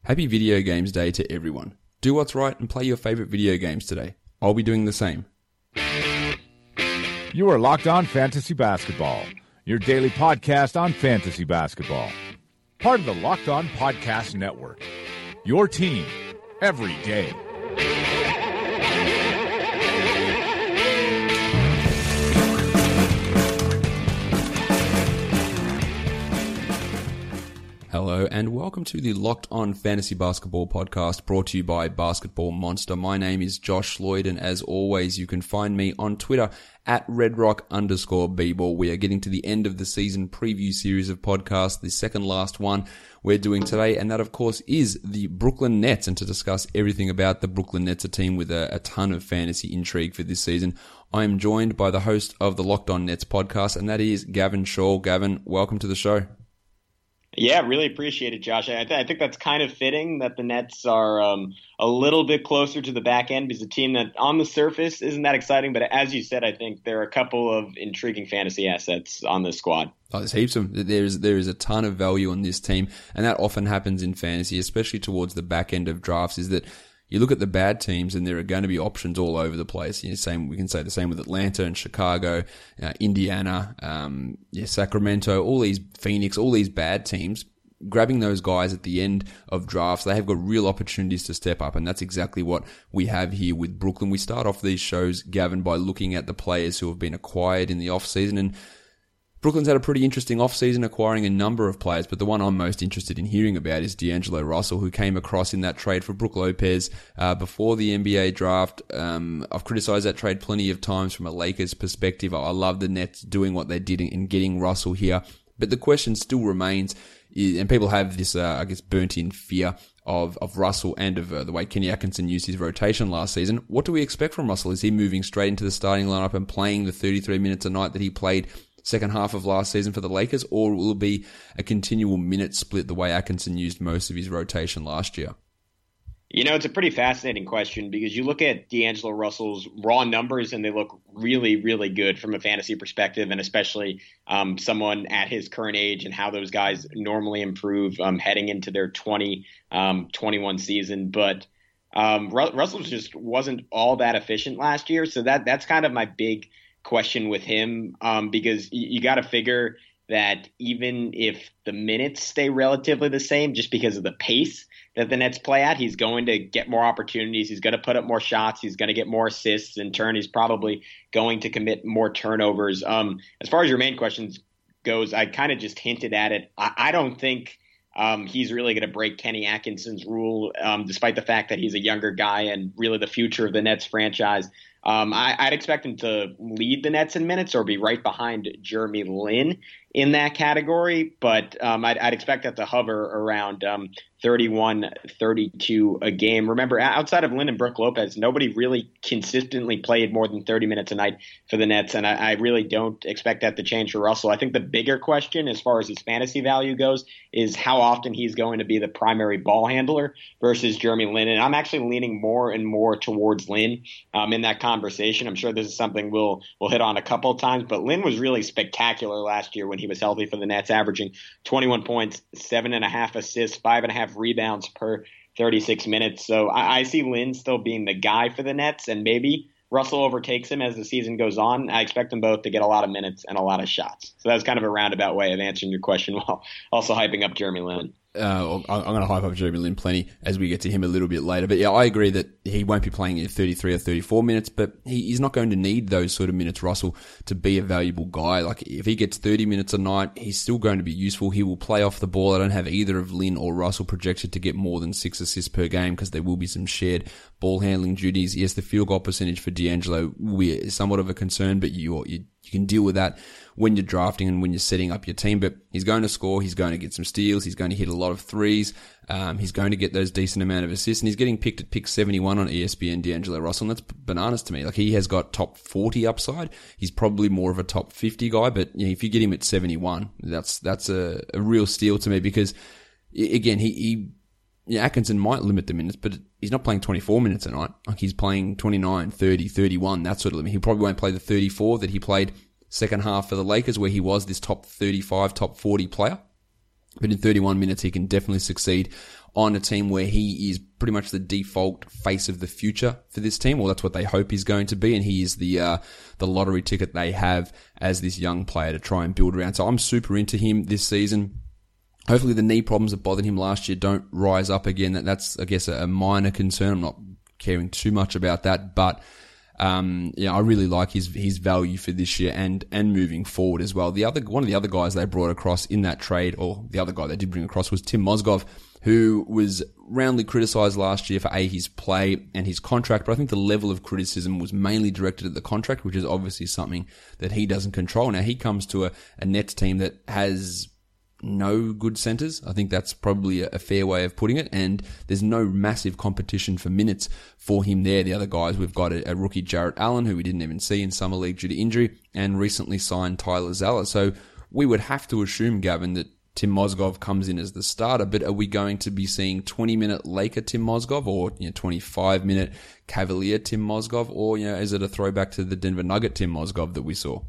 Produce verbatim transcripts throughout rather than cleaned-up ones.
Happy Video Games Day to everyone. Do what's right and play your favorite video games today. I'll be doing the same. You are Locked On Fantasy Basketball, your daily podcast on fantasy basketball. Part of the Locked On Podcast Network. Your team every day. Hello and welcome to the Locked On Fantasy Basketball podcast brought to you by Basketball Monster. My name is Josh Lloyd and as always you can find me on Twitter at redrock underscore bball. We are getting to the end of the season preview series of podcasts, the second last one we're doing today, and that of course is the Brooklyn Nets. And to discuss everything about the Brooklyn Nets, a team with a, a ton of fantasy intrigue for this season, I am joined by the host of the Locked On Nets podcast, and that is Gavin Shaw. Gavin, welcome to the show. Yeah, really appreciate it, Josh. I, th- I think that's kind of fitting that the Nets are um, a little bit closer to the back end because a team that on the surface isn't that exciting. But as you said, I think there are a couple of intriguing fantasy assets on this squad. Oh, there's heaps of them. There's, there is a ton of value on this team. And that often happens in fantasy, especially towards the back end of drafts, is that you look at the bad teams and there are going to be options all over the place. You know, same, we can say the same with Atlanta and Chicago, uh, Indiana, um, yeah, Sacramento, all these Phoenix, all these bad teams. Grabbing those guys at the end of drafts, they have got real opportunities to step up, and that's exactly what we have here with Brooklyn. We start off these shows, Gavin, by looking at the players who have been acquired in the offseason, and Brooklyn's had a pretty interesting offseason acquiring a number of players, but the one I'm most interested in hearing about is D'Angelo Russell, who came across in that trade for Brook Lopez uh, before the N B A draft. Um, I've criticized that trade plenty of times from a Lakers perspective. I love the Nets doing what they did in getting Russell here, but the question still remains, and people have this, uh, I guess, burnt-in fear of, of Russell and of uh, the way Kenny Atkinson used his rotation last season. What do we expect from Russell? Is he moving straight into the starting lineup and playing the thirty-three minutes a night that he played second half of last season for the Lakers, or will it be a continual minute split the way Atkinson used most of his rotation last year? You know, it's a pretty fascinating question because you look at D'Angelo Russell's raw numbers and they look really, really good from a fantasy perspective, and especially um, someone at his current age and how those guys normally improve um, heading into their twenty, um, twenty-one season. But um, Ru- Russell just wasn't all that efficient last year. So that that's kind of my big question with him um, because you, you got to figure that even if the minutes stay relatively the same, just because of the pace that the Nets play at, he's going to get more opportunities. He's going to put up more shots. He's going to get more assists. In turn, he's probably going to commit more turnovers. Um, as far as your main questions goes, I kind of just hinted at it. I, I don't think um, he's really going to break Kenny Atkinson's rule, um, despite the fact that he's a younger guy and really the future of the Nets franchise. Um, I, I'd expect him to lead the Nets in minutes or be right behind Jeremy Lin in that category, but um, I'd, I'd expect that to hover around um, thirty-one, thirty-two a game. Remember, outside of Lin and Brook Lopez, nobody really consistently played more than thirty minutes a night for the Nets, and I, I really don't expect that to change for Russell. I think the bigger question as far as his fantasy value goes is how often he's going to be the primary ball handler versus Jeremy Lin, and I'm actually leaning more and more towards Lin um, in that conversation. I'm sure this is something we'll we'll hit on a couple of times, but Lin was really spectacular last year when he was healthy for the Nets, averaging twenty-one points, seven and a half assists, five and a half rebounds per thirty-six minutes. So I, I see Lin still being the guy for the Nets, and maybe Russell overtakes him as the season goes on. I expect them both to get a lot of minutes and a lot of shots. So that's kind of a roundabout way of answering your question while also hyping up Jeremy Lin. Uh, I'm going to hype up Jeremy Lin plenty as we get to him a little bit later. But yeah, I agree that he won't be playing in thirty-three or thirty-four minutes, but he, he's not going to need those sort of minutes, Russell, to be a valuable guy. Like if he gets thirty minutes a night, he's still going to be useful. He will play off the ball. I don't have either of Lin or Russell projected to get more than six assists per game because there will be some shared ball handling duties. Yes, the field goal percentage for D'Angelo is somewhat of a concern, but you, you, you can deal with that when you're drafting and when you're setting up your team. But he's going to score, he's going to get some steals, he's going to hit a lot of threes, um, he's going to get those decent amount of assists, and he's getting picked at pick seventy-one on E S P N, D'Angelo Russell, and that's bananas to me. Like, he has got top forty upside. He's probably more of a top fifty guy, but you know, if you get him at seventy-one, that's that's a, a real steal to me because, again, he, he yeah, Atkinson might limit the minutes, but he's not playing twenty-four minutes a night. Like, he's playing twenty-nine, thirty, thirty-one, that sort of limit. He probably won't play the thirty-four that he played second half for the Lakers, where he was this top thirty-five, top forty player. But in thirty-one minutes, he can definitely succeed on a team where he is pretty much the default face of the future for this team. Well, that's what they hope he's going to be, and he is the uh, the lottery ticket they have as this young player to try and build around. So I'm super into him this season. Hopefully the knee problems that bothered him last year don't rise up again. That That's, I guess, a minor concern. I'm not caring too much about that, but Um, yeah, I really like his his value for this year and and moving forward as well. The other one of the other guys they brought across in that trade, or the other guy they did bring across, was Tim Mozgov, who was roundly criticised last year for a his play and his contract. But I think the level of criticism was mainly directed at the contract, which is obviously something that he doesn't control. Now he comes to a, a Nets team that has no good centers. I think that's probably a fair way of putting it. And there's no massive competition for minutes for him there. The other guys, we've got a, a rookie Jarrett Allen, who we didn't even see in Summer League due to injury, and recently signed Tyler Zeller. So we would have to assume, Gavin, that Tim Mozgov comes in as the starter, but are we going to be seeing twenty minute Laker Tim Mozgov, or, you know, twenty-five minute Cavalier Tim Mozgov, or, you know, is it a throwback to the Denver Nugget Tim Mozgov that we saw?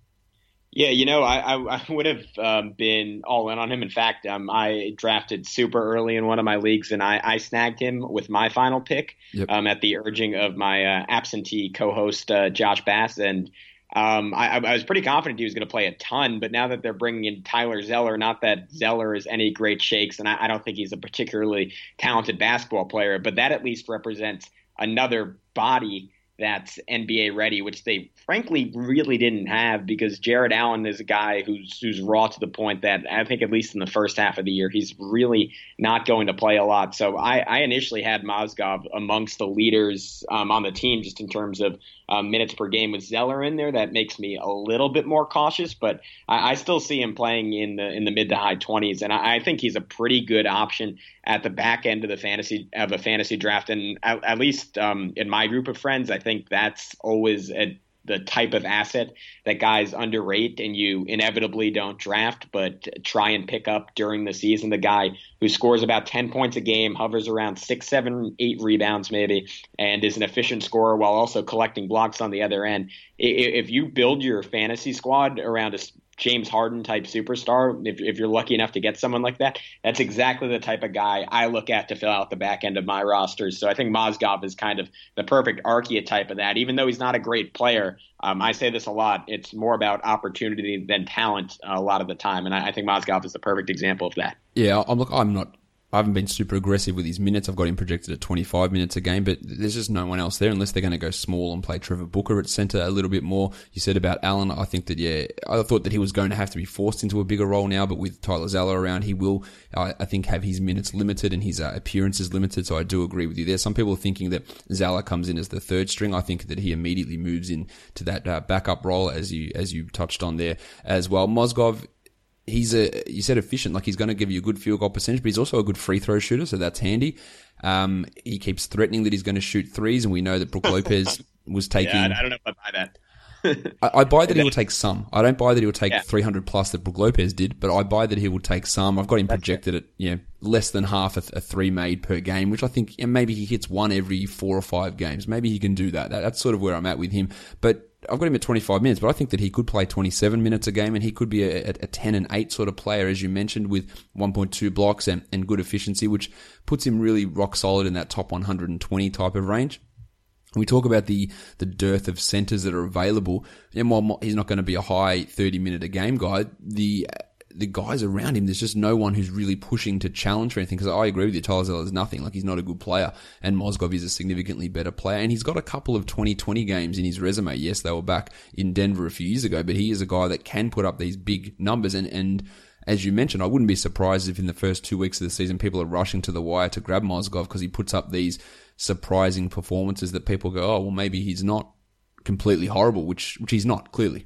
Yeah, you know, I, I, I would have um, been all in on him. In fact, um, I drafted super early in one of my leagues, and I, I snagged him with my final pick yep. um, at the urging of my uh, absentee co-host, uh, Josh Bass. And um, I, I was pretty confident he was going to play a ton, but now that they're bringing in Tyler Zeller, not that Zeller is any great shakes, and I, I don't think he's a particularly talented basketball player, but that at least represents another body that's N B A ready, which they frankly really didn't have, because Jarrett Allen is a guy who's who's raw to the point that I think at least in the first half of the year, he's really not going to play a lot. So I, I initially had Mozgov amongst the leaders um, on the team just in terms of um, minutes per game. With Zeller in there, that makes me a little bit more cautious, but I, I still see him playing in the in the mid to high twenties, and I, I think he's a pretty good option at the back end of the fantasy of a fantasy draft. And at, at least um, in my group of friends, I think that's always a, the type of asset that guys underrate and you inevitably don't draft, but try and pick up during the season. The guy who scores about ten points a game, hovers around six, seven, eight rebounds maybe, and is an efficient scorer while also collecting blocks on the other end. If you build your fantasy squad around a James Harden type superstar, if, if you're lucky enough to get someone like that, that's exactly the type of guy I look at to fill out the back end of my rosters. So I think Mozgov is kind of the perfect archetype of that. Even though he's not a great player, um, I say this a lot, it's more about opportunity than talent uh, a lot of the time. And I, I think Mozgov is the perfect example of that. Yeah, I'm, look, I'm not I haven't been super aggressive with his minutes. I've got him projected at twenty-five minutes a game, but there's just no one else there unless they're going to go small and play Trevor Booker at center a little bit more. You said about Allen, I think that, yeah, I thought that he was going to have to be forced into a bigger role now, but with Tyler Zeller around, he will, I, I think, have his minutes limited and his uh, appearances limited, so I do agree with you there. Some people are thinking that Zeller comes in as the third string. I think that he immediately moves in to that uh, backup role, as you, as you touched on there as well. Mozgov, he's a, you said efficient, like he's going to give you a good field goal percentage, but he's also a good free throw shooter, so that's handy. Um, he keeps threatening that he's going to shoot threes, and we know that Brook Lopez was taking... yeah, I don't know if I buy that. I, I buy that he will take some. I don't buy that he will take yeah. three hundred plus that Brook Lopez did, but I buy that he will take some. I've got him projected at, you know, less than half a, a three made per game, which I think, yeah, maybe he hits one every four or five games. Maybe he can do that. that. That's sort of where I'm at with him. But I've got him at twenty-five minutes, but I think that he could play twenty-seven minutes a game, and he could be a, a ten and eight sort of player, as you mentioned, with one point two blocks and, and good efficiency, which puts him really rock solid in that top one hundred twenty type of range. We talk about the, the dearth of centers that are available. And while he's not going to be a high thirty minute a game guy, the the guys around him, there's just no one who's really pushing to challenge for anything. Because I agree with you, Tyler Zeller is nothing. Like, he's not a good player, and Mozgov is a significantly better player. And he's got a couple of twenty twenty games in his resume. Yes, they were back in Denver a few years ago, but he is a guy that can put up these big numbers. And, and as you mentioned, I wouldn't be surprised if in the first two weeks of the season, people are rushing to the wire to grab Mozgov because he puts up these surprising performances that people go, oh, well, maybe he's not completely horrible, which which he's not, clearly.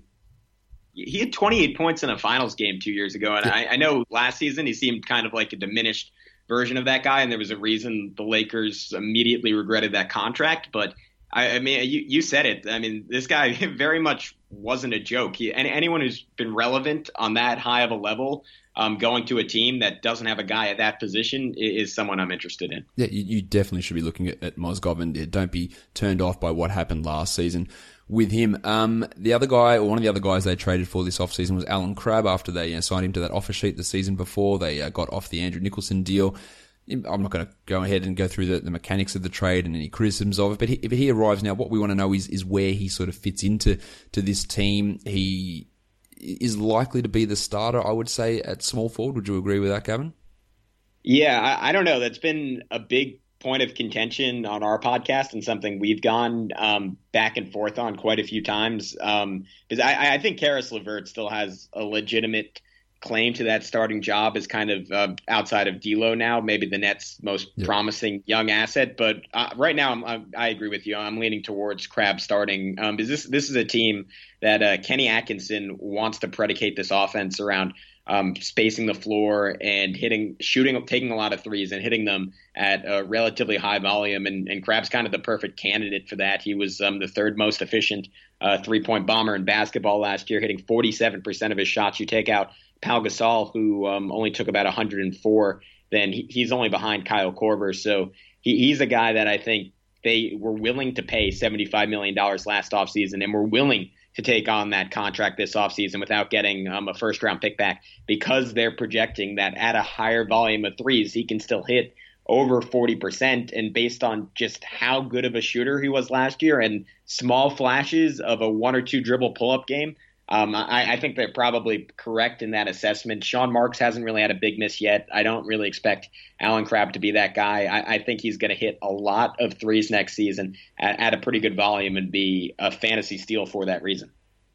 He had twenty-eight points in a finals game two years ago, and yeah. I, I know last season he seemed kind of like a diminished version of that guy, and there was a reason the Lakers immediately regretted that contract. But I, I mean, you, you said it. I mean, this guy very much wasn't a joke. He, and anyone who's been relevant on that high of a level, um, going to a team that doesn't have a guy at that position, is, is someone I'm interested in. Yeah, you, you definitely should be looking at, at Mozgov, and don't be turned off by what happened last season with him. Um, the other guy, or one of the other guys they traded for this offseason was Alan Crabb after they you know, signed him to that offer sheet the season before. They uh, got off the Andrew Nicholson deal. I'm not going to go ahead and go through the, the mechanics of the trade and any criticisms of it, but he, if he arrives now, what we want to know is, is where he sort of fits into to this team. He is likely to be the starter, I would say, at small forward. Would you agree with that, Gavin? Yeah, I, I don't know. That's been a big point of contention on our podcast and something we've gone um, back and forth on quite a few times. Um, because I, I think Caris LeVert still has a legitimate claim to that starting job as kind of uh, outside of D'Lo now, maybe the Nets' most yeah. promising young asset. But uh, right now, I'm, I'm, I agree with you. I'm leaning towards Crabbe starting. Um, because this this is a team that uh, Kenny Atkinson wants to predicate this offense around um, spacing the floor and hitting, shooting, taking a lot of threes and hitting them at a relatively high volume. And, and Crabbe's kind of the perfect candidate for that. He was um, the third most efficient uh, three-point bomber in basketball last year, hitting forty-seven percent of his shots. You take out Pau Gasol, who um, only took about one hundred four, then he, he's only behind Kyle Korver. So he, he's a guy that I think they were willing to pay seventy-five million dollars last offseason and were willing to take on that contract this offseason without getting um, a first-round pick back because they're projecting that at a higher volume of threes, he can still hit over forty percent. And based on just how good of a shooter he was last year and small flashes of a one or two dribble pull-up game, Um, I, I think they're probably correct in that assessment. Sean Marks hasn't really had a big miss yet. I don't really expect Allen Crabbe to be that guy. I, I think he's going to hit a lot of threes next season at, at a pretty good volume and be a fantasy steal for that reason.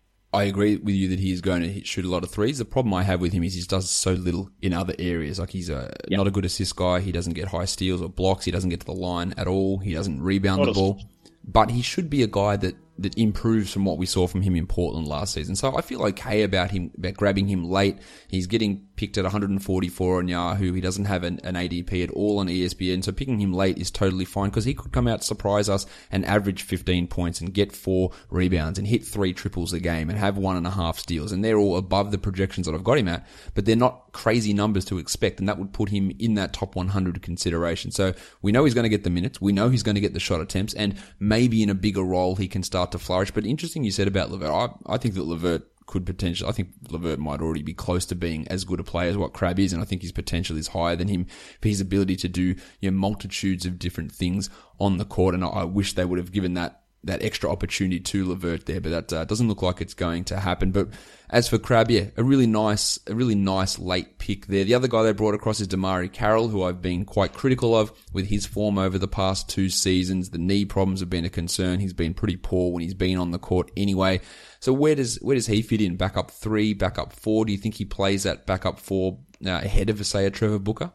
I agree with you that he's going to hit, shoot a lot of threes. The problem I have with him is he does so little in other areas. Like he's a, yep. not a good assist guy. He doesn't get high steals or blocks. He doesn't get to the line at all. He doesn't rebound the ball. But he should be a guy that, that improves from what we saw from him in Portland last season. So I feel okay about him, about grabbing him late. He's getting picked at one hundred forty-four on Yahoo. He doesn't have an, an A D P at all on E S P N. So picking him late is totally fine because he could come out, surprise us and average fifteen points and get four rebounds and hit three triples a game and have one and a half steals. And they're all above the projections that I've got him at, but they're not crazy numbers to expect. And that would put him in that top one hundred consideration. So we know he's going to get the minutes. We know he's going to get the shot attempts and maybe in a bigger role he can start to flourish. But interesting you said about LeVert. I, I think that LeVert could potentially, I think LeVert might already be close to being as good a player as what Crabbe is, and I think his potential is higher than him for his ability to do, you know, multitudes of different things on the court, and I, I wish they would have given that that extra opportunity to LeVert there, but that uh, doesn't look like it's going to happen. But as for Crabbe, yeah, a really nice, a really nice late pick there. The other guy they brought across is Damari Carroll, who I've been quite critical of with his form over the past two seasons. The knee problems have been a concern. He's been pretty poor when he's been on the court anyway. So where does where does he fit in? Backup three, backup four? Do you think he plays at backup four uh, ahead of, say, a Trevor Booker?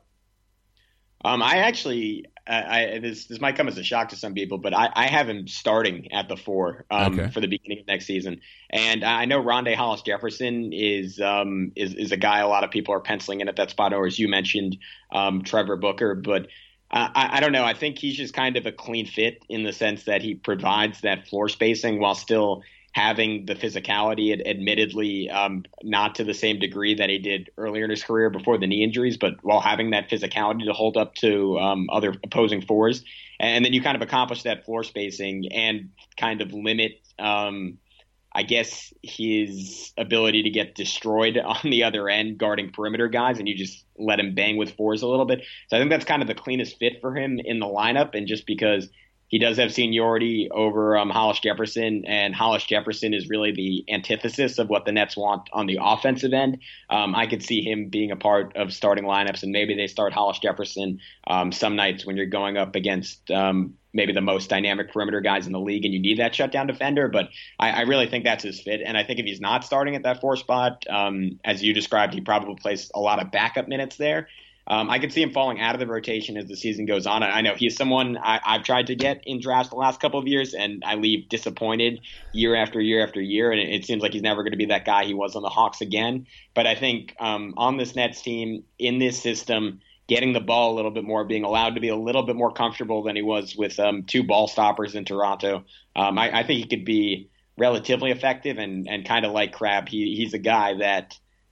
Um, I actually, I, I this this might come as a shock to some people, but I, I have him starting at the four um, okay. for the beginning of next season. And I know Rondae Hollis Jefferson is um is is a guy a lot of people are penciling in at that spot, or as you mentioned, um, Trevor Booker. But I, I don't know. I think he's just kind of a clean fit in the sense that he provides that floor spacing while still having the physicality, admittedly um, not to the same degree that he did earlier in his career before the knee injuries, but while having that physicality to hold up to um, other opposing fours. And then you kind of accomplish that floor spacing and kind of limit, um, I guess, his ability to get destroyed on the other end guarding perimeter guys, and you just let him bang with fours a little bit. So I think that's kind of the cleanest fit for him in the lineup, and just because he does have seniority over um, Hollis Jefferson, and Hollis Jefferson is really the antithesis of what the Nets want on the offensive end. Um, I could see him being a part of starting lineups, and maybe they start Hollis Jefferson um, some nights when you're going up against um, maybe the most dynamic perimeter guys in the league and you need that shutdown defender. But I, I really think that's his fit. And I think if he's not starting at that four spot, um, as you described, he probably plays a lot of backup minutes there. Um, I could see him falling out of the rotation as the season goes on. I know he's someone I, I've tried to get in drafts the last couple of years, and I leave disappointed year after year after year. And it, it seems like he's never going to be that guy he was on the Hawks again. But I think um, on this Nets team, in this system, getting the ball a little bit more, being allowed to be a little bit more comfortable than he was with um, two ball stoppers in Toronto, um, I, I think he could be relatively effective and, and kind of like Crabbe. He, he's a guy that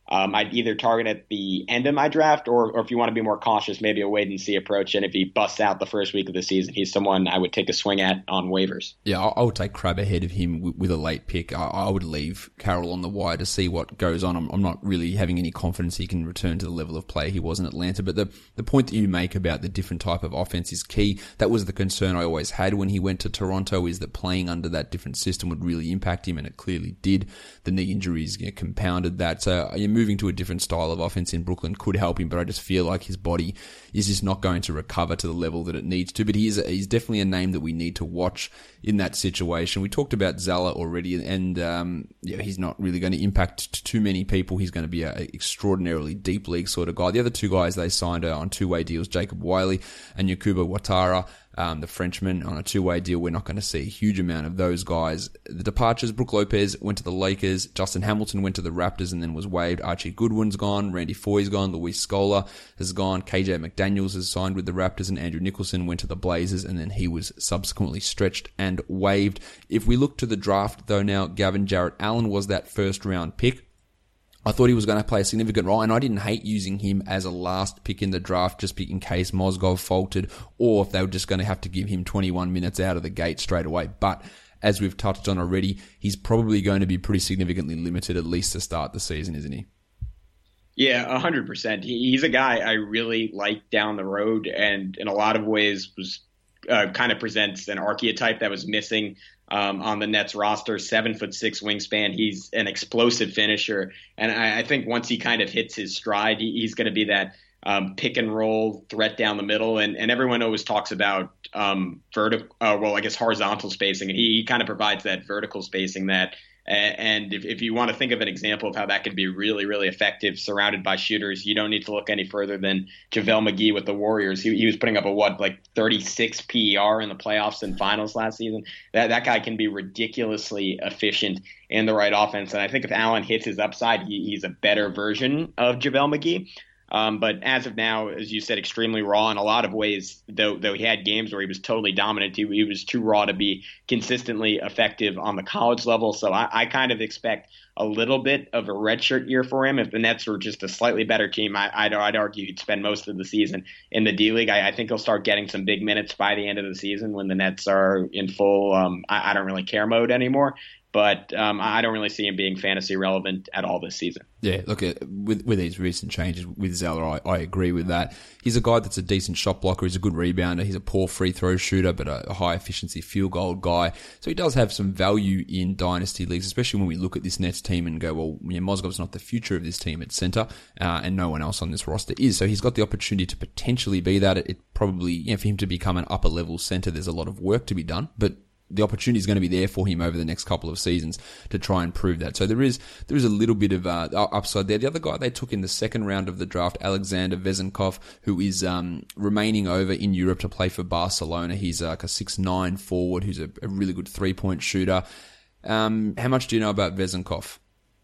um, I'd either target at the end of my draft, or, or if you want to be more cautious, maybe a wait and see approach. And if he busts out the first week of the season, he's someone I would take a swing at on waivers. Yeah, I, I would take Crabbe ahead of him with, with a late pick. I, I would leave Carroll on the wire to see what goes on. I'm, I'm not really having any confidence he can return to the level of play he was in Atlanta. But the, the point that you make about the different type of offense is key. That was the concern I always had when he went to Toronto, is that playing under that different system would really impact him, and it clearly did. The knee injuries, you know, compounded that. So you're moving to a different style of offense in Brooklyn could help him, but I just feel like his body is just not going to recover to the level that it needs to. But he's he's definitely a name that we need to watch in that situation. We talked about Zala already, and um, yeah, he's not really going to impact too many people. He's going to be an extraordinarily deep league sort of guy. The other two guys they signed on two-way deals, Jacob Wiley and Yakuba Ouattara, um, the Frenchman, on a two-way deal. We're not going to see a huge amount of those guys. The departures, Brook Lopez went to the Lakers, Justin Hamilton went to the Raptors and then was waived. Archie Goodwin's gone, Randy Foy's gone, Luis Scola has gone, K J McDaniels has signed with the Raptors, and Andrew Nicholson went to the Blazers, and then he was subsequently stretched and waived. If we look to the draft though now, Gavin Jarrett Allen was that first round pick. I thought he was going to play a significant role, and I didn't hate using him as a last pick in the draft just in case Mozgov faltered, or if they were just going to have to give him twenty-one minutes out of the gate straight away. But as we've touched on already, he's probably going to be pretty significantly limited, at least to start the season, isn't he? Yeah, one hundred percent. He's a guy I really like down the road, and in a lot of ways was uh, kind of presents an archetype that was missing Um, on the Nets roster. Seven foot six wingspan. He's an explosive finisher. And I, I think once he kind of hits his stride, he, he's going to be that um, pick and roll threat down the middle. And, and everyone always talks about um, vertical, uh, well, I guess horizontal spacing. And he, he kind of provides that vertical spacing that, and if, if you want to think of an example of how that could be really, really effective surrounded by shooters, you don't need to look any further than JaVale McGee with the Warriors. He, he was putting up a, what, like thirty-six P E R in the playoffs and finals last season. That that guy can be ridiculously efficient in the right offense. And I think if Allen hits his upside, he, he's a better version of JaVale McGee. Um, but as of now, as you said, extremely raw in a lot of ways, though though he had games where he was totally dominant. He, he was too raw to be consistently effective on the college level. So I, I kind of expect a little bit of a redshirt year for him. If the Nets were just a slightly better team, I, I'd, I'd argue he'd spend most of the season in the D-League. I, I think he'll start getting some big minutes by the end of the season when the Nets are in full um, I, I don't really care mode anymore. But um, I don't really see him being fantasy relevant at all this season. Yeah, look, with with these recent changes with Zeller, I, I agree with that. He's a guy that's a decent shot blocker. He's a good rebounder. He's a poor free throw shooter, but a, a high efficiency field goal guy. So he does have some value in dynasty leagues, especially when we look at this Nets team and go, well, you know, Mozgov's not the future of this team at center, uh, and no one else on this roster is. So he's got the opportunity to potentially be that. It, it probably, you know, for him to become an upper level center, there's a lot of work to be done, but the opportunity is going to be there for him over the next couple of seasons to try and prove that. So there is there is a little bit of uh, upside there. The other guy they took in the second round of the draft, Alexander Vezenkov, who is um, remaining over in Europe to play for Barcelona. He's uh, like a six nine forward who's a, a really good three-point shooter. Um, how much do you know about Vezenkov?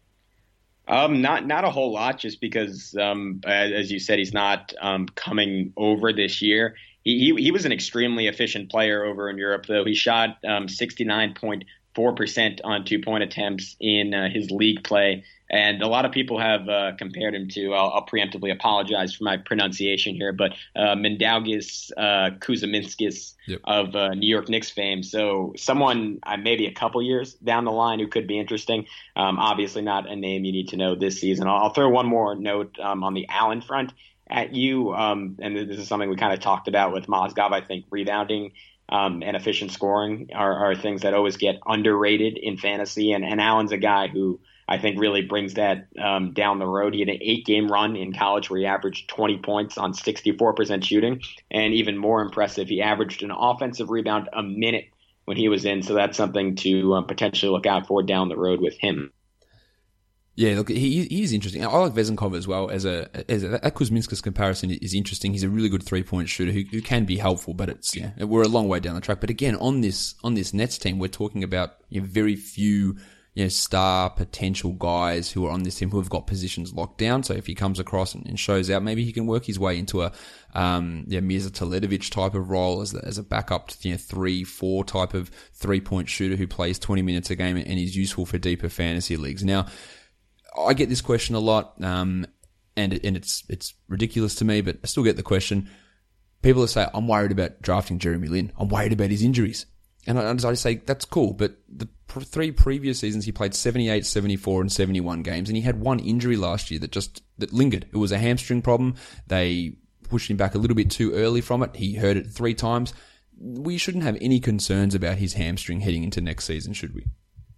Um, not not a whole lot, just because, um, as you said, he's not um, coming over this year. He, he he was an extremely efficient player over in Europe, though. He shot um, sixty-nine point four percent on two-point attempts in uh, his league play. And a lot of people have uh, compared him to, I'll, I'll preemptively apologize for my pronunciation here, but uh, Mindaugas uh, Kuzminskis yep. of uh, New York Knicks fame. So someone uh, maybe a couple years down the line who could be interesting. Um, obviously not a name you need to know this season. I'll, I'll throw one more note um, on the Allen front at you, um, and this is something we kind of talked about with Mozgov. I think rebounding um, and efficient scoring are, are things that always get underrated in fantasy, and, and Allen's a guy who I think really brings that um, down the road. He had an eight-game run in college where he averaged twenty points on sixty-four percent shooting, and even more impressive, he averaged an offensive rebound a minute when he was in, so that's something to um, potentially look out for down the road with him. Yeah, look, he he is interesting. I like Vezenkov as well. As a as a, that Kuzminskis comparison is interesting. He's a really good three point shooter who, who can be helpful, but it's yeah, we're a long way down the track. But again, on this on this Nets team, we're talking about you know, very few you know star potential guys who are on this team who have got positions locked down. So if he comes across and, and shows out, maybe he can work his way into a um yeah Mirza Teledovic type of role as a, as a backup to, you know three four type of three point shooter who plays twenty minutes a game and is useful for deeper fantasy leagues. Now, I get this question a lot, um, and and it's it's ridiculous to me, but I still get the question. People say, I'm worried about drafting Jeremy Lin. I'm worried about his injuries. And I, I say, that's cool, but the pr- three previous seasons he played seventy-eight, seventy-four, and seventy-one games, and he had one injury last year that just that lingered. It was a hamstring problem. They pushed him back a little bit too early from it. He hurt it three times. We shouldn't have any concerns about his hamstring heading into next season, should we?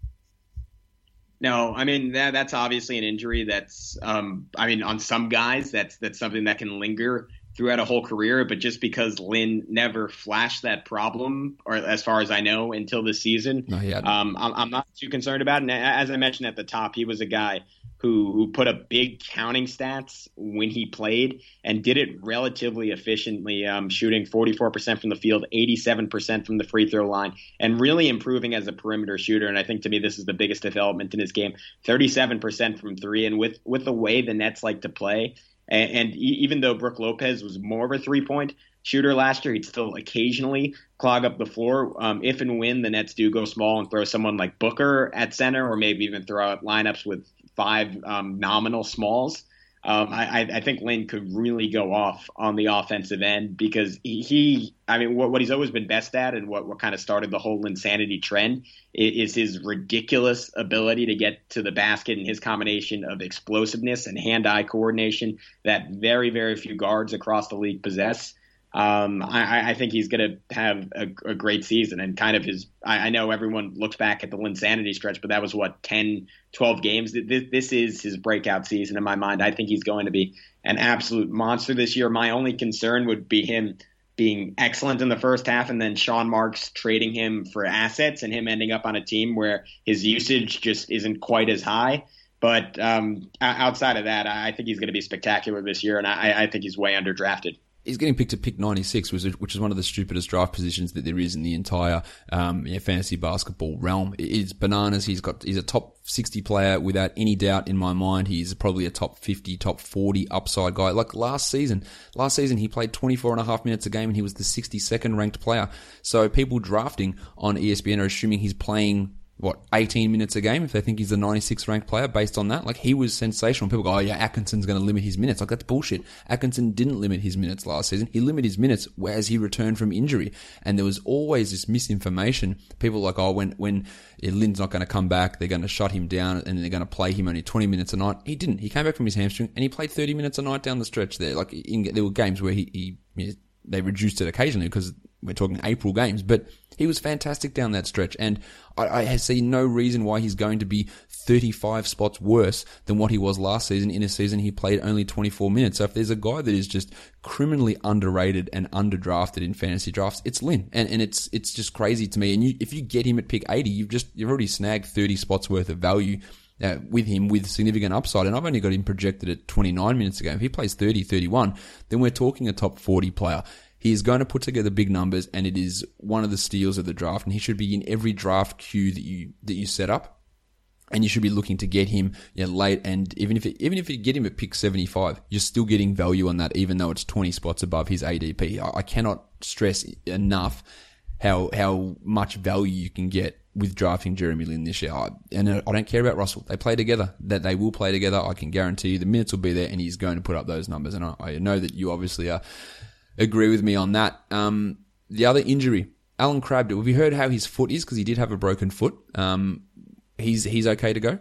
No, I mean that that's obviously an injury that's um I mean on some guys that's that's something that can linger throughout a whole career, but just because Lin never flashed that problem, or as far as I know, until this season, no, he um, I'm, I'm not too concerned about it. And as I mentioned at the top, he was a guy who, who put up big counting stats when he played and did it relatively efficiently, um, shooting forty-four percent from the field, eighty-seven percent from the free throw line, and really improving as a perimeter shooter. And I think to me, this is the biggest development in his game, thirty-seven percent from three. And with, with the way the Nets like to play, and even though Brook Lopez was more of a three-point shooter last year, he'd still occasionally clog up the floor. Um, if and when the Nets do go small and throw someone like Booker at center, or maybe even throw out lineups with five um, nominal smalls, um, I, I think Lin could really go off on the offensive end because he, he I mean, what, what he's always been best at and what, what kind of started the whole Linsanity trend is, is his ridiculous ability to get to the basket and his combination of explosiveness and hand-eye coordination that very, very few guards across the league possess. Um, I, I think he's going to have a, a great season and kind of his, I, I know everyone looks back at the Linsanity stretch, but that was what, ten, twelve games. This, this is his breakout season in my mind. I think he's going to be an absolute monster this year. My only concern would be him being excellent in the first half and then Sean Marks trading him for assets and him ending up on a team where his usage just isn't quite as high. But um, outside of that, I think he's going to be spectacular this year, and I, I think he's way underdrafted. He's getting picked at pick ninety-six, which is one of the stupidest draft positions that there is in the entire um, you know, fantasy basketball realm. It's bananas. He's got he's a top sixty player without any doubt in my mind. He's probably a top fifty, top forty upside guy. Like last season, last season he played twenty-four and a half minutes a game and he was the sixty-second ranked player. So people drafting on E S P N are assuming he's playing what, eighteen minutes a game if they think he's the ninety-sixth ranked player based on that. Like, he was sensational. People go, oh yeah, Atkinson's going to limit his minutes. Like, that's bullshit. Atkinson didn't limit his minutes last season. He limited his minutes as he returned from injury. And there was always this misinformation. People were like, oh, when, when Lin's not going to come back, they're going to shut him down and they're going to play him only twenty minutes a night. He didn't. He came back from his hamstring and he played thirty minutes a night down the stretch there. Like, in, there were games where he, he, you know, they reduced it occasionally because we're talking April games, but he was fantastic down that stretch. And I, I see no reason why he's going to be thirty-five spots worse than what he was last season in a season he played only twenty-four minutes. So if there's a guy that is just criminally underrated and underdrafted in fantasy drafts, it's Lin. And, and it's, it's just crazy to me. And you, if you get him at pick eighty, you've just, you've already snagged thirty spots worth of value Uh, with him with significant upside, and I've only got him projected at twenty-nine minutes a game. If he plays thirty, thirty-one, then we're talking a top forty player. He is going to put together big numbers, and it is one of the steals of the draft, and he should be in every draft queue that you that you set up, and you should be looking to get him you know, late, and even if it, even if you get him at pick seventy-five, you're still getting value on that, even though it's twenty spots above his A D P. I, I cannot stress enough how how much value you can get with drafting Jeremy Lin this year. I, and I don't care about Russell. They play together. That they will play together. I can guarantee you the minutes will be there and he's going to put up those numbers. And I, I know that you obviously uh, agree with me on that. Um, the other injury, Alan Crabb. Have you heard how his foot is? Because he did have a broken foot. Um, he's he's okay to go?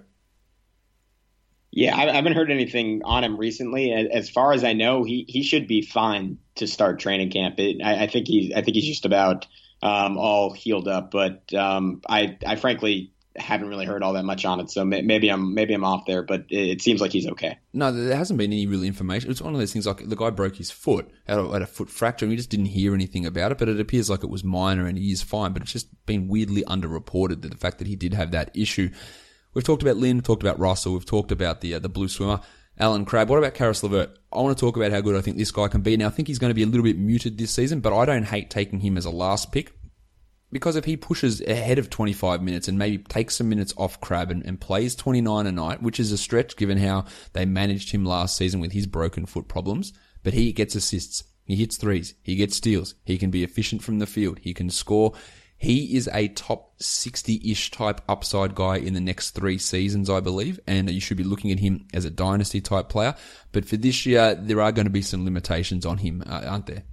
Yeah, I haven't heard anything on him recently. As far as I know, he, he should be fine to start training camp. It, I, I think he's I think he's just about Um, all healed up, but um, I, I frankly haven't really heard all that much on it. So may, maybe I'm, maybe I'm off there, but it, it seems like he's okay. No, there hasn't been any real information. It's one of those things like the guy broke his foot, had a, had a foot fracture, and we just didn't hear anything about it. But it appears like it was minor and he is fine. But it's just been weirdly underreported that the fact that he did have that issue. We've talked about Lin, we've talked about Russell, we've talked about the uh, the blue swimmer. Alan Crabb. What about Karis LeVert? I want to talk about how good I think this guy can be. Now, I think he's going to be a little bit muted this season, but I don't hate taking him as a last pick because if he pushes ahead of twenty-five minutes and maybe takes some minutes off Crabb and, and plays twenty-nine a night, which is a stretch given how they managed him last season with his broken foot problems, but he gets assists. He hits threes. He gets steals. He can be efficient from the field. He can score. He is a top sixty-ish type upside guy in the next three seasons, I believe, and you should be looking at him as a dynasty type player. But for this year, there are going to be some limitations on him, uh, aren't there?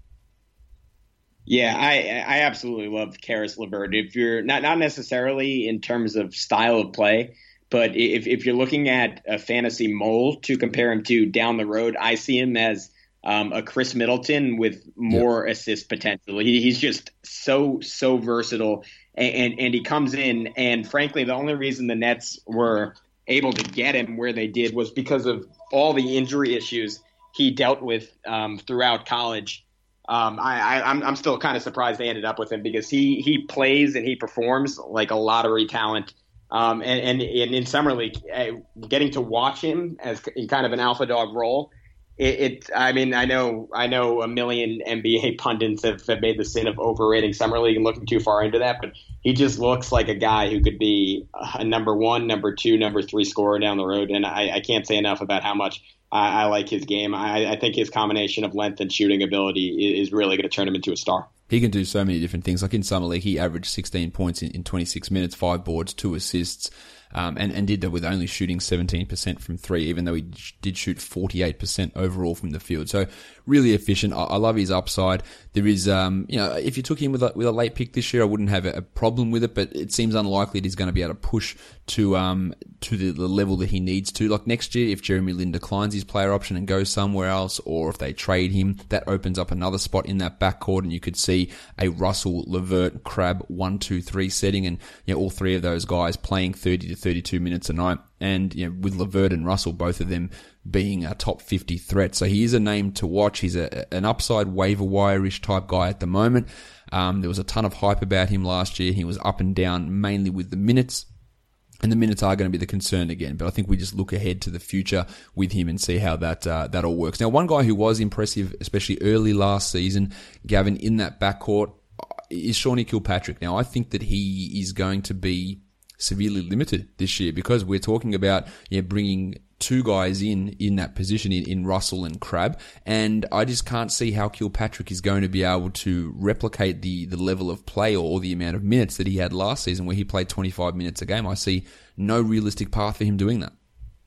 Yeah, I I absolutely love Caris LeVert. If you're not not necessarily in terms of style of play, but if if you're looking at a fantasy mold to compare him to down the road, I see him as um, a Chris Middleton with more yep. assist potential. He, he's just so so versatile, and, and and he comes in, and frankly, the only reason the Nets were able to get him where they did was because of all the injury issues he dealt with um, throughout college. Um, I, I, I'm, I'm still kind of surprised they ended up with him because he, he plays and he performs like a lottery talent. Um, and, and, and in summer league, uh, getting to watch him as in kind of an alpha dog role, it, it I mean, I know, I know a million N B A pundits have, have made the sin of overrating summer league and looking too far into that, but he just looks like a guy who could be a number one, number two, number three scorer down the road. And I, I can't say enough about how much I, I like his game. I, I think his combination of length and shooting ability is really going to turn him into a star. He can do so many different things. Like in Summer League, he averaged sixteen points in, in twenty-six minutes, five boards, two assists, um, and, and did that with only shooting seventeen percent from three, even though he did shoot forty-eight percent overall from the field. So really efficient. I, I love his upside. There is, um, you know, if you took him with a, with a late pick this year, I wouldn't have a, a problem with it, but it seems unlikely that he's going to be able to push to, um, to the, the level that he needs to. Like next year, if Jeremy Lin declines his player option and goes somewhere else, or if they trade him, that opens up another spot in that backcourt, and you could see a Russell, LeVert, Crabbe one two three setting, and you know, all three of those guys playing thirty to thirty-two minutes a night. And you know, with LeVert and Russell, both of them being a top fifty threat. So he is a name to watch. He's a, an upside waiver wire-ish type guy at the moment. Um, there was a ton of hype about him last year. He was up and down mainly with the minutes. And the minutes are going to be the concern again, but I think we just look ahead to the future with him and see how that uh, that all works. Now, one guy who was impressive, especially early last season, Gavin, in that backcourt, is Shawnee Kilpatrick. Now, I think that he is going to be severely limited this year because we're talking about you know, bringing two guys in in that position in, in Russell and Crabbe, and I just can't see how Kilpatrick is going to be able to replicate the the level of play or, or the amount of minutes that he had last season where he played twenty-five minutes a game. I see no realistic path for him doing that.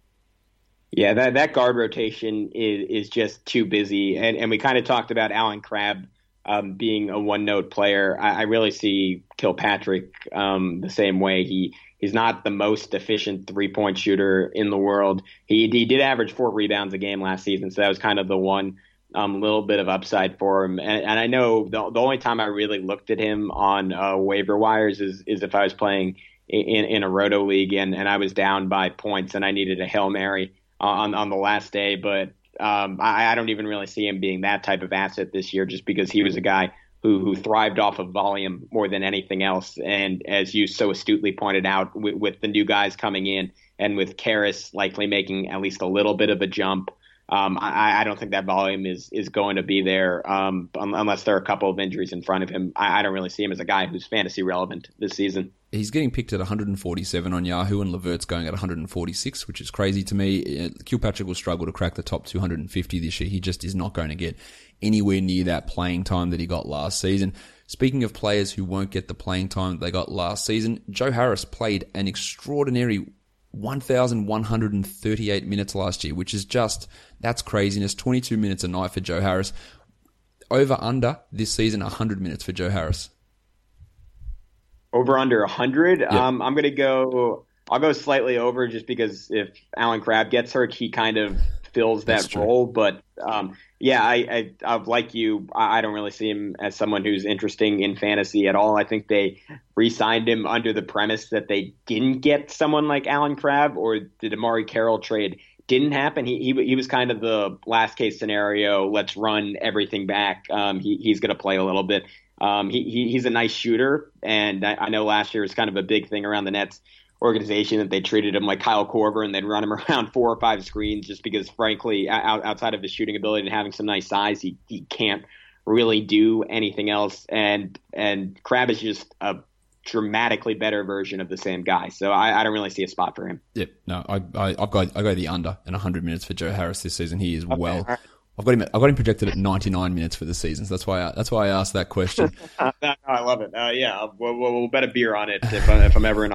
Yeah, that that guard rotation is is just too busy, and and we kind of talked about Allen Crabbe um, being a one note player. I, I really see Kilpatrick um, the same way. He He's not the most efficient three-point shooter in the world. He he did average four rebounds a game last season, so that was kind of the one um, little bit of upside for him. And, and I know the, the only time I really looked at him on uh, waiver wires is is if I was playing in, in a roto league and, and I was down by points and I needed a Hail Mary on, on the last day. But um, I, I don't even really see him being that type of asset this year just because he was a guy who who thrived off of volume more than anything else. And as you so astutely pointed out, with, with the new guys coming in and with Caris likely making at least a little bit of a jump, um, I, I don't think that volume is is going to be there um, unless there are a couple of injuries in front of him. I, I don't really see him as a guy who's fantasy relevant this season. He's getting picked at one hundred forty-seven on Yahoo, and LeVert's going at one hundred forty-six, which is crazy to me. Kilpatrick will struggle to crack the top two hundred fifty this year. He just is not going to get anywhere near that playing time that he got last season. Speaking of players who won't get the playing time that they got last season, Joe Harris played an extraordinary one thousand one hundred thirty-eight minutes last year, which is just, that's craziness. twenty-two minutes a night for Joe Harris. Over under this season, one hundred minutes for Joe Harris. Over under one hundred. Yep. Um, I'm going to go, I'll go slightly over just because if Allen Crabbe gets hurt, he kind of fills that role. But um, yeah, I, I, I like you. I don't really see him as someone who's interesting in fantasy at all. I think they re-signed him under the premise that they didn't get someone like Allen Crabbe, or the Amari Carroll trade didn't happen. He, he, he was kind of the last case scenario. Let's run everything back. Um, he, he's going to play a little bit. Um, he, he he's a nice shooter, and I, I know last year was kind of a big thing around the Nets organization that they treated him like Kyle Korver and they'd run him around four or five screens just because, frankly, out, outside of his shooting ability and having some nice size, he, he can't really do anything else. And and Crabbe is just a dramatically better version of the same guy. So I, I don't really see a spot for him. Yep. No, I, I, I've got, I go the under and one hundred minutes for Joe Harris this season. He is okay. well, I've got him. I've got him projected at ninety-nine minutes for the season. So that's why. I, that's why I asked that question. no, no, I love it. Uh, yeah, we'll, we'll, we'll bet a beer on it if, I, if I'm ever in.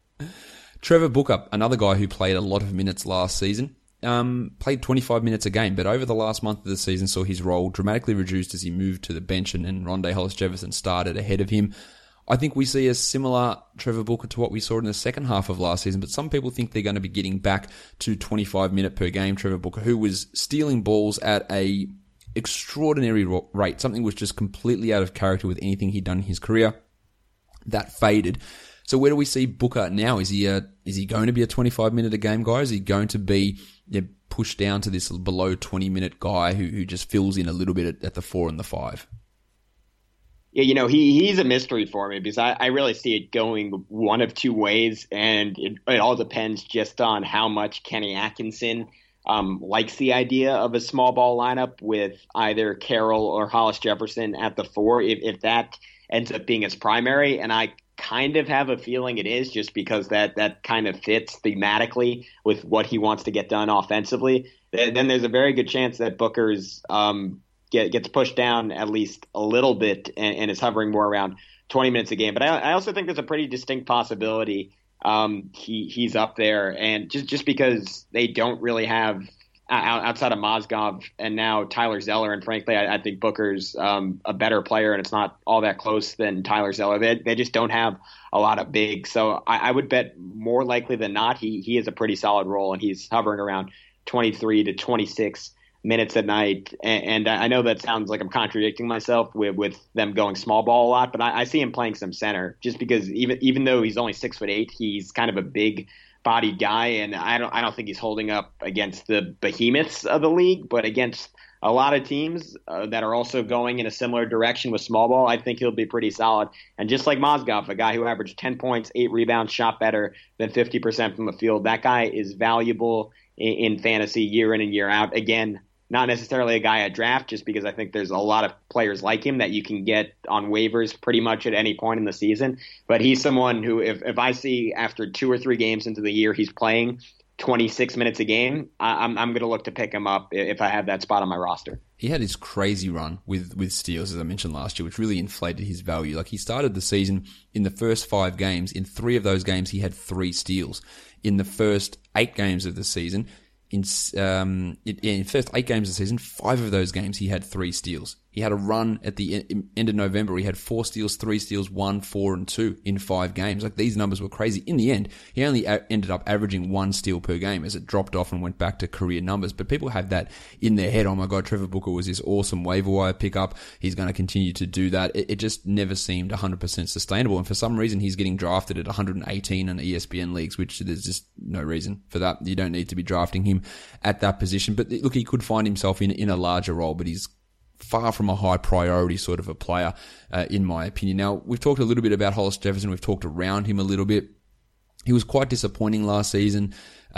Trevor Booker, another guy who played a lot of minutes last season, um, played twenty-five minutes a game, but over the last month of the season saw his role dramatically reduced as he moved to the bench and, and Rondae Hollis-Jefferson started ahead of him. I think we see a similar Trevor Booker to what we saw in the second half of last season, but some people think they're going to be getting back to twenty-five minute per game Trevor Booker, who was stealing balls at a extraordinary rate. Something was just completely out of character with anything he'd done in his career. That faded. So where do we see Booker now? Is he a, is he going to be a twenty-five minute a game guy? Is he going to be you know, pushed down to this below twenty minute guy who, who just fills in a little bit at, at the four and the five? Yeah, you know, he he's a mystery for me because I, I really see it going one of two ways, and it, it all depends just on how much Kenny Atkinson um, likes the idea of a small ball lineup with either Carroll or Hollis Jefferson at the four. If, if that ends up being his primary, and I kind of have a feeling it is just because that, that kind of fits thematically with what he wants to get done offensively, then there's a very good chance that Booker's um, – Get, gets pushed down at least a little bit and, and is hovering more around twenty minutes a game. But I, I also think there's a pretty distinct possibility um, he he's up there, and just just because they don't really have outside of Mozgov and now Tyler Zeller, and frankly, I, I think Booker's um, a better player, and it's not all that close than Tyler Zeller. They they just don't have a lot of big, so I, I would bet more likely than not he he has a pretty solid role, and he's hovering around twenty-three to twenty-six minutes at night. And, and I know that sounds like I'm contradicting myself with, with them going small ball a lot, but I, I see him playing some center just because even even though he's only six foot eight, he's kind of a big bodied guy, and I don't I don't think he's holding up against the behemoths of the league, but against a lot of teams uh, that are also going in a similar direction with small ball, I think he'll be pretty solid. And just like Mozgov, a guy who averaged ten points, eight rebounds, shot better than fifty percent from the field, that guy is valuable in, in fantasy year in and year out. Again, not necessarily a guy at draft, just because I think there's a lot of players like him that you can get on waivers pretty much at any point in the season. But he's someone who, if, if I see after two or three games into the year he's playing twenty-six minutes a game, I, I'm I'm going to look to pick him up if I have that spot on my roster. He had his crazy run with, with steals, as I mentioned last year, which really inflated his value. Like, he started the season in the first five games. In three of those games, he had three steals. In the first eight games of the season, In um in, in the first eight games of the season, five of those games he had three steals. He had a run at the end of November. He had four steals, three steals, one, four, and two in five games. Like, these numbers were crazy. In the end, he only a- ended up averaging one steal per game as it dropped off and went back to career numbers. But people have that in their head. Oh my God, Trevor Booker was this awesome waiver wire pickup. He's going to continue to do that. It, it just never seemed one hundred percent sustainable. And for some reason, he's getting drafted at one hundred eighteen in E S P N leagues, which there's just no reason for that. You don't need to be drafting him at that position. But look, he could find himself in, in a larger role, but he's far from a high priority sort of a player, uh, in my opinion. Now, we've talked a little bit about Hollis Jefferson. We've talked around him a little bit. He was quite disappointing last season,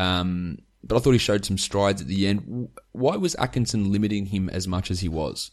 um, but I thought he showed some strides at the end. Why was Atkinson limiting him as much as he was?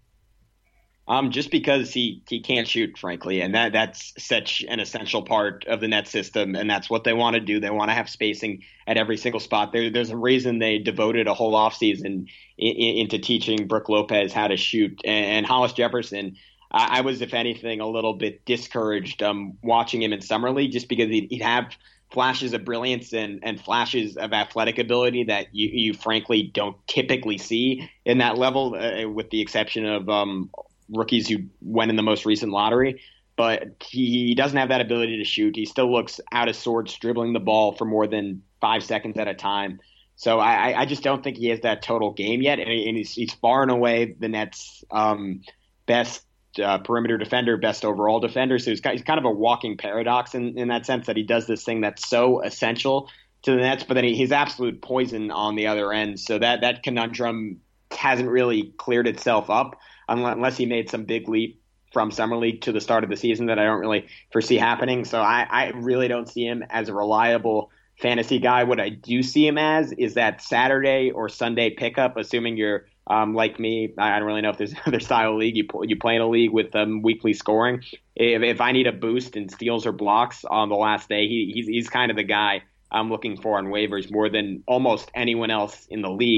Um, just because he, he can't shoot, frankly, and that that's such an essential part of the net system, and that's what they want to do. They want to have spacing at every single spot. There, there's a reason they devoted a whole offseason in, in, into teaching Brook Lopez how to shoot. And, and Hollis Jefferson, I, I was, if anything, a little bit discouraged um, watching him in Summer League just because he'd, he'd have flashes of brilliance and, and flashes of athletic ability that you, you frankly don't typically see in that level, uh, with the exception of um, – rookies who went in the most recent lottery, but he doesn't have that ability to shoot. He still looks out of sorts dribbling the ball for more than five seconds at a time. So I, I just don't think he has that total game yet, and he's, he's far and away the Nets' um, best uh, perimeter defender, best overall defender. So he's, got, he's kind of a walking paradox in, in that sense that he does this thing that's so essential to the Nets, but then he, he's absolute poison on the other end. So that, that conundrum hasn't really cleared itself up, unless he made some big leap from Summer League to the start of the season that I don't really foresee happening. So I, I really don't see him as a reliable fantasy guy. What I do see him as is that Saturday or Sunday pickup, assuming you're um, like me. I don't really know if there's another style league. You, you play in a league with um, weekly scoring. If, if I need a boost in steals or blocks on the last day, he, he's, he's kind of the guy I'm looking for on waivers more than almost anyone else in the league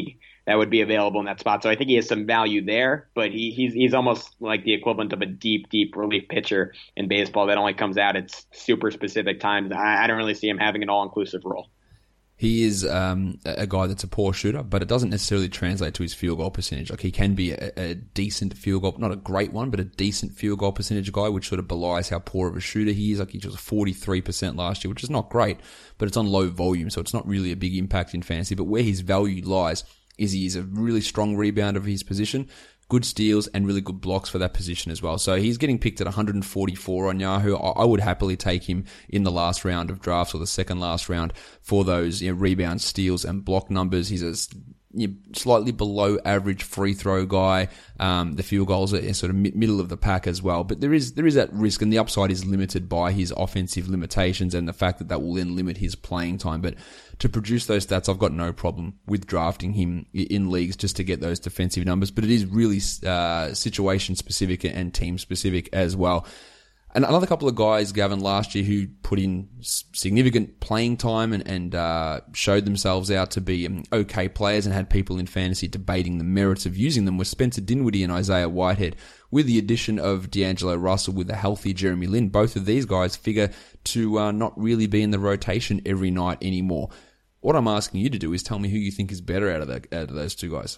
that would be available in that spot. So I think he has some value there, but he, he's he's almost like the equivalent of a deep, deep relief pitcher in baseball that only comes out at super specific times. I, I don't really see him having an all-inclusive role. He is um, a guy that's a poor shooter, but it doesn't necessarily translate to his field goal percentage. Like, he can be a, a decent field goal, not a great one, but a decent field goal percentage guy, which sort of belies how poor of a shooter he is. Like, he was forty-three percent last year, which is not great, but it's on low volume, so it's not really a big impact in fantasy. But where his value lies is he is a really strong rebounder of his position, good steals, and really good blocks for that position as well. So he's getting picked at one hundred forty-four on Yahoo. I would happily take him in the last round of drafts or the second last round for those, you know, rebounds, steals, and block numbers. He's a you know, slightly below average free throw guy. Um, the field goals are sort of middle of the pack as well. But there is there is that risk, and the upside is limited by his offensive limitations and the fact that that will then limit his playing time. But to produce those stats, I've got no problem with drafting him in leagues just to get those defensive numbers. But it is really uh, situation specific and team specific as well. And another couple of guys, Gavin, last year who put in significant playing time and, and uh, showed themselves out to be um, okay players and had people in fantasy debating the merits of using them were Spencer Dinwiddie and Isaiah Whitehead. With the addition of D'Angelo Russell with a healthy Jeremy Lin, both of these guys figure to uh, not really be in the rotation every night anymore. What I'm asking you to do is tell me who you think is better out of, the, out of those two guys.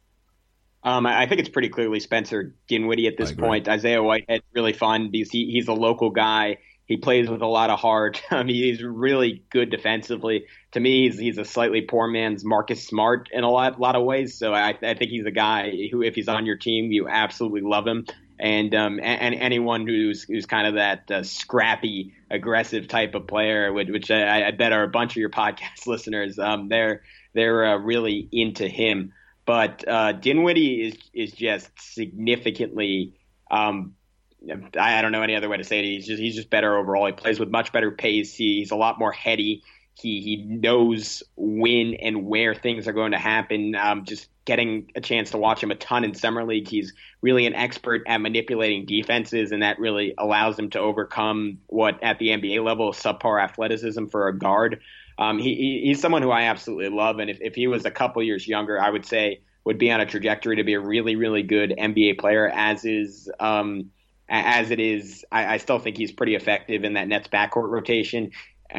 Um, I think it's pretty clearly Spencer Dinwiddie at this point. Isaiah Whitehead's really fun because he, he's a local guy. He plays with a lot of heart. I mean, he's really good defensively. To me, he's, he's a slightly poor man's Marcus Smart in a lot, lot of ways. So I, I think he's a guy who, if he's on your team, you absolutely love him. And um, and anyone who's who's kind of that uh, scrappy, aggressive type of player, which, which I, I bet are a bunch of your podcast listeners, um, they're they're uh, really into him. But uh, Dinwiddie is is just significantly, um, I, I don't know any other way to say it. He's just he's just better overall. He plays with much better pace. He, he's a lot more heady. He he knows when and where things are going to happen. Um, just getting a chance to watch him a ton in summer league, he's really an expert at manipulating defenses, and that really allows him to overcome what at the N B A level is subpar athleticism for a guard. Um, he, he's someone who I absolutely love, and if, if he was a couple years younger, I would say would be on a trajectory to be a really, really good N B A player. As is, um, as it is, I, I still think he's pretty effective in that Nets backcourt rotation,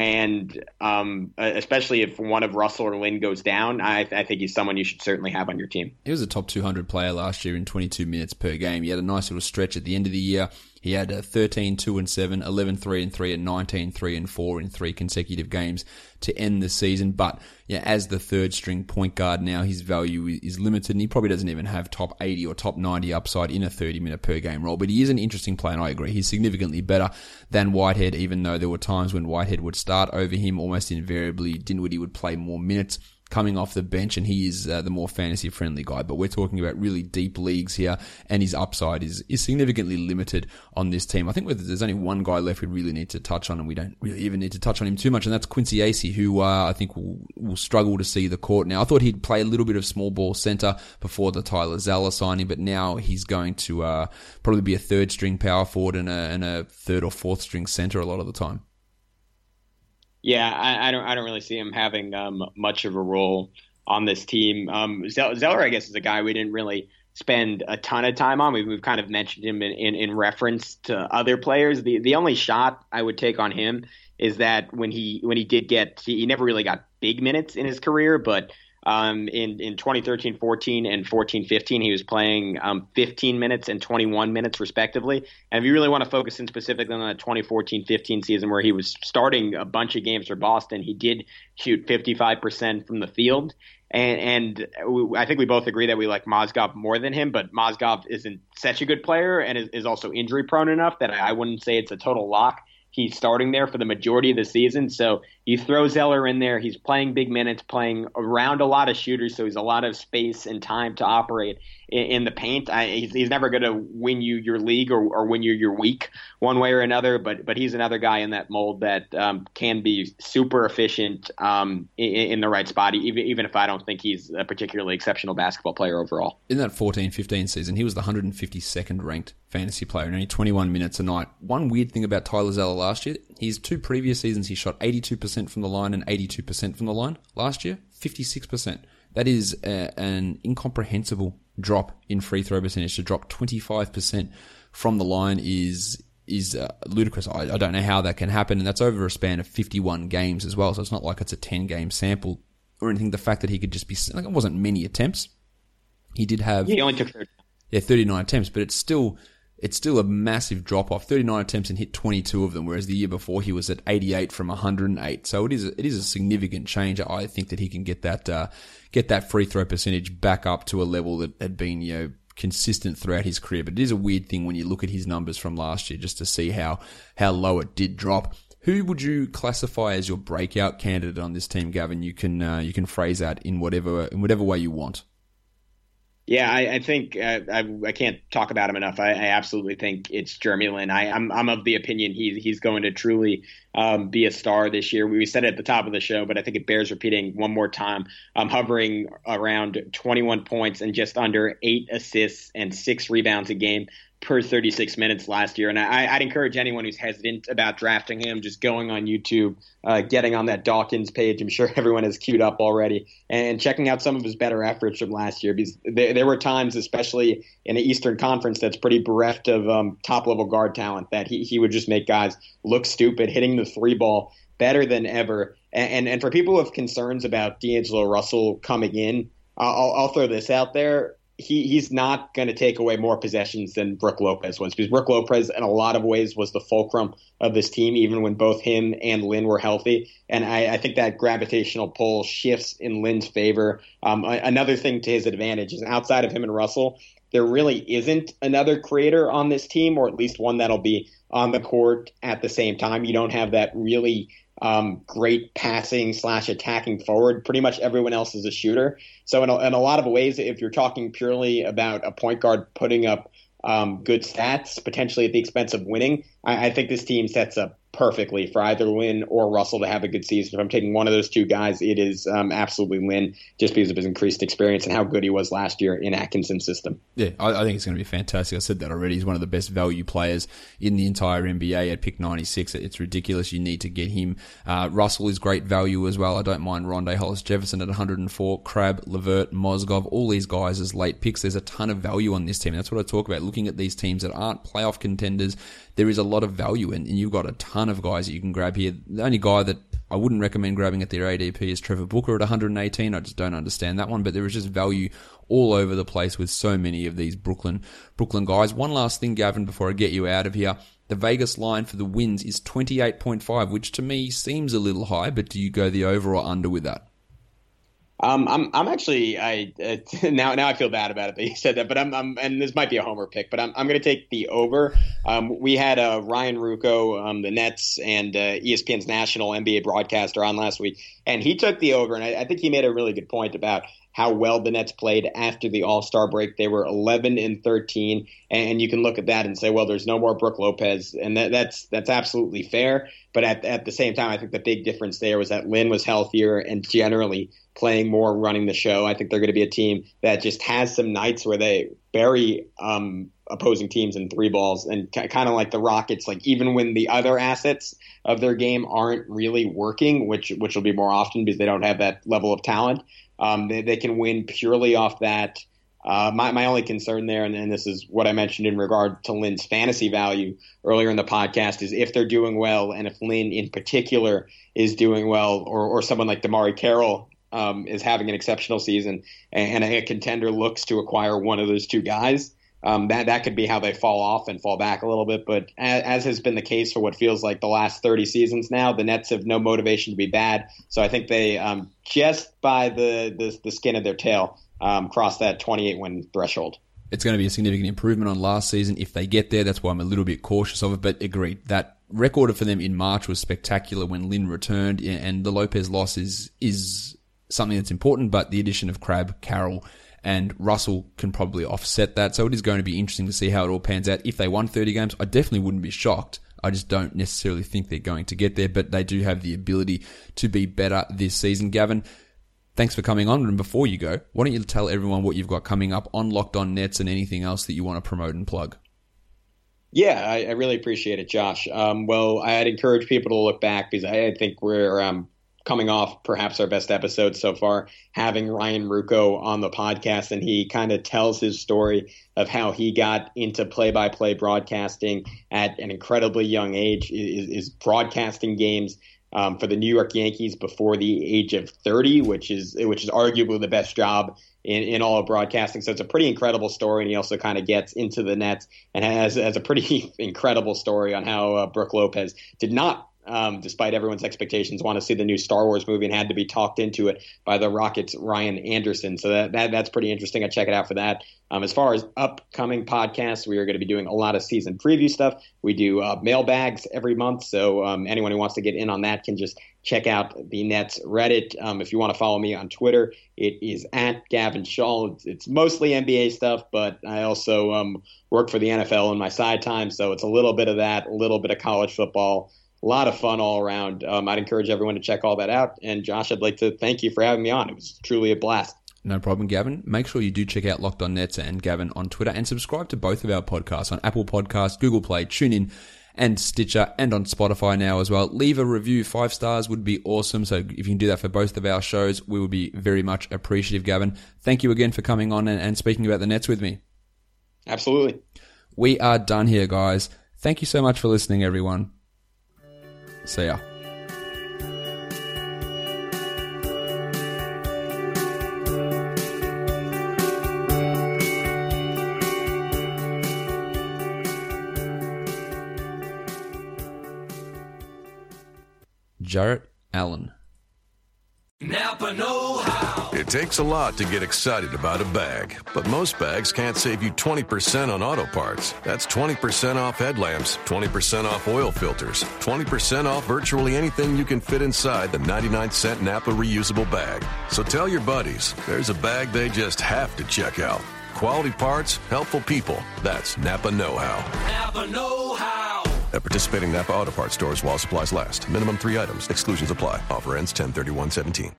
and um, especially if one of Russell or Lin goes down, I, I think he's someone you should certainly have on your team. He was a top two hundred player last year in twenty-two minutes per game. He had a nice little stretch at the end of the year. He had a thirteen, two and seven, eleven, three and three, and nineteen, three and four in three consecutive games to end the season. But yeah, as the third string point guard now, his value is limited, and he probably doesn't even have top eighty or top ninety upside in a thirty minute per game role. But he is an interesting player, and I agree. He's significantly better than Whitehead, even though there were times when Whitehead would start over him. Almost invariably, Dinwiddie would play more minutes coming off the bench, and he is uh, the more fantasy-friendly guy. But we're talking about really deep leagues here, and his upside is, is significantly limited on this team. I think there's only one guy left we really need to touch on, and we don't really even need to touch on him too much, and that's Quincy Acey, who uh, I think will, will struggle to see the court now. I thought he'd play a little bit of small ball center before the Tyler Zeller signing, but now he's going to uh, probably be a third-string power forward and a, and a third or fourth-string center a lot of the time. Yeah, I, I don't. I don't really see him having um, much of a role on this team. Um, Zeller, I guess, is a guy we didn't really spend a ton of time on. We've, we've kind of mentioned him in, in, in reference to other players. The the only shot I would take on him is that when he when he did get, he, he never really got big minutes in his career, but um, in in twenty thirteen fourteen and fourteen fifteen, he was playing um, fifteen minutes and twenty-one minutes respectively. And if you really want to focus in specifically on the twenty fourteen fifteen season, where he was starting a bunch of games for Boston, he did shoot fifty-five percent from the field. And, and I think we both agree that we like Mozgov more than him, but Mozgov isn't such a good player and is, is also injury prone enough that I wouldn't say it's a total lock. He's starting there for the majority of the season. So you throw Zeller in there. He's playing big minutes, playing around a lot of shooters. So he's a lot of space and time to operate in, in the paint. I, he's, he's never going to win you your league or, or win you your week one way or another. But but he's another guy in that mold that um, can be super efficient um, in, in the right spot, even, even if I don't think he's a particularly exceptional basketball player overall. In that fourteen fifteen season, he was the one hundred fifty-second ranked fantasy player in only twenty-one minutes a night. One weird thing about Tyler Zeller last year, his two previous seasons he shot eighty-two percent from the line and eighty-two percent from the line. Last year, fifty-six percent. That is a, an incomprehensible drop in free throw percentage. To drop twenty-five percent from the line is is uh, ludicrous. I, I don't know how that can happen, and that's over a span of fifty-one games as well. So it's not like it's a ten-game sample or anything. The fact that he could just be like, it wasn't many attempts. He did have he only took thirty. Yeah, thirty-nine attempts, but it's still it's still a massive drop off. thirty-nine attempts and hit twenty-two of them, whereas the year before he was at eighty-eight from one hundred eight. So it is a, it is a significant change. I think that he can get that uh, get that free throw percentage back up to a level that had been, you know, consistent throughout his career. But it is a weird thing when you look at his numbers from last year, just to see how how low it did drop. Who would you classify as your breakout candidate on this team, Gavin? You can uh, you can phrase that in whatever in whatever way you want. Yeah, I, I think uh, I, I can't talk about him enough. I, I absolutely think it's Jeremy Lin. I, I'm I'm of the opinion he's he's going to truly um, be a star this year. We said it at the top of the show, but I think it bears repeating one more time. I'm hovering around twenty-one points and just under eight assists and six rebounds a game per thirty-six minutes last year. And I, I'd encourage anyone who's hesitant about drafting him, just going on YouTube, uh, getting on that Dawkins page. I'm sure everyone has queued up already, and checking out some of his better efforts from last year. Because there, there were times, especially in the Eastern Conference, that's pretty bereft of um, top-level guard talent, that he, he would just make guys look stupid, hitting the three ball better than ever. And, and, and for people who have concerns about D'Angelo Russell coming in, I'll, I'll throw this out there. He he's not going to take away more possessions than Brook Lopez was, because Brook Lopez in a lot of ways was the fulcrum of this team, even when both him and Lin were healthy. And I, I think that gravitational pull shifts in Lin's favor. Um, another thing to his advantage is, outside of him and Russell, there really isn't another creator on this team, or at least one that'll be on the court at the same time. You don't have that really Um, great passing slash attacking forward. Pretty much everyone else is a shooter. So in a, in a lot of ways, if you're talking purely about a point guard putting up um, good stats, potentially at the expense of winning, I, I think this team sets up perfectly for either Lin or Russell to have a good season. If I'm taking one of those two guys, it is um, absolutely Lin, just because of his increased experience and how good he was last year in Atkinson's system. Yeah, I, I think it's going to be fantastic. I said that already. He's one of the best value players in the entire N B A at pick ninety-six. It's ridiculous. You need to get him. Uh, Russell is great value as well. I don't mind Rondé Hollis-Jefferson at one hundred four, Crabbe, Levert, Mozgov, all these guys as late picks. There's a ton of value on this team. That's what I talk about. Looking at these teams that aren't playoff contenders, there is a lot of value, and, and you've got a ton of guys that you can grab here. The only guy that I wouldn't recommend grabbing at their A D P is Trevor Booker at one hundred eighteen. I just don't understand that one, but there is just value all over the place with so many of these Brooklyn Brooklyn guys. One last thing, Gavin, before I get you out of here. The Vegas line for the wins is twenty-eight point five, which to me seems a little high, but do you go the over or under with that? Um, I'm I'm actually I uh, now now I feel bad about it that you said that, but I'm, I'm and this might be a homer pick, but I'm I'm going to take the over. Um, we had uh, Ryan Ruocco, um, the Nets and uh, E S P N's national N B A broadcaster, on last week, and he took the over, and I, I think he made a really good point about how well the Nets played after the All-Star break. They were eleven and thirteen, and you can look at that and say, well, there's no more Brook Lopez, and that, that's that's absolutely fair. But at at the same time, I think the big difference there was that Lin was healthier and generally playing more, running the show. I think they're going to be a team that just has some nights where they bury um, opposing teams in three balls, and k- kind of like the Rockets, like even when the other assets of their game aren't really working, which which will be more often because they don't have that level of talent, um, they, they can win purely off that. Uh, my, my only concern there, and, and this is what I mentioned in regard to Lin's fantasy value earlier in the podcast, is if they're doing well, and if Lin in particular is doing well, or, or someone like DeMarre Carroll um, is having an exceptional season, and, and a contender looks to acquire one of those two guys, um, that, that could be how they fall off and fall back a little bit. But as, as has been the case for what feels like the last thirty seasons now, the Nets have no motivation to be bad. So I think they, um, just by the, the, the skin of their tail, Um, cross that twenty-eight win threshold. It's going to be a significant improvement on last season if they get there. That's why I'm a little bit cautious of it, but agreed. That record for them in March was spectacular when Lin returned, and the Lopez loss is, is something that's important, but the addition of Crabbe, Carroll, and Russell can probably offset that. So it is going to be interesting to see how it all pans out. If they won thirty games, I definitely wouldn't be shocked. I just don't necessarily think they're going to get there, but they do have the ability to be better this season. Gavin, thanks for coming on. And before you go, why don't you tell everyone what you've got coming up on Locked On Nets and anything else that you want to promote and plug? Yeah, I, I really appreciate it, Josh. Um, well, I'd encourage people to look back because I, I think we're um, coming off perhaps our best episode so far, having Ryan Ruocco on the podcast, and he kind of tells his story of how he got into play-by-play broadcasting at an incredibly young age, is, is broadcasting games um, for the New York Yankees before the age of thirty, which is which is arguably the best job in, in all of broadcasting. So it's a pretty incredible story, and he also kind of gets into the Nets and has, has a pretty incredible story on how uh, Brook Lopez did not, Um, despite everyone's expectations, want to see the new Star Wars movie and had to be talked into it by the Rockets' Ryan Anderson. So that, that that's pretty interesting. I check it out for that. Um, as far as upcoming podcasts, we are going to be doing a lot of season preview stuff. We do uh, mailbags every month, so um, anyone who wants to get in on that can just check out the Nets Reddit. Um, if you want to follow me on Twitter, it is at Gavin Shaw. It's, it's mostly N B A stuff, but I also um, work for the N F L in my side time, so it's a little bit of that, a little bit of college football. A lot of fun all around. Um, I'd encourage everyone to check all that out. And Josh, I'd like to thank you for having me on. It was truly a blast. No problem, Gavin. Make sure you do check out Locked On Nets and Gavin on Twitter, and subscribe to both of our podcasts on Apple Podcasts, Google Play, TuneIn, and Stitcher, and on Spotify now as well. Leave a review. Five stars would be awesome. So if you can do that for both of our shows, we would be very much appreciative, Gavin. Thank you again for coming on and, and speaking about the Nets with me. Absolutely. We are done here, guys. Thank you so much for listening, everyone. See ya. Jarrett Allen. Napa know-how. It takes a lot to get excited about a bag, but most bags can't save you twenty percent on auto parts. That's twenty percent off headlamps, twenty percent off oil filters, twenty percent off virtually anything you can fit inside the ninety-nine cent Napa reusable bag. So tell your buddies, there's a bag they just have to check out. Quality parts, helpful people. That's Napa know-how. Napa know-how. At participating Napa Auto Parts stores while supplies last. Minimum three items. Exclusions apply. Offer ends ten thirty-one seventeen.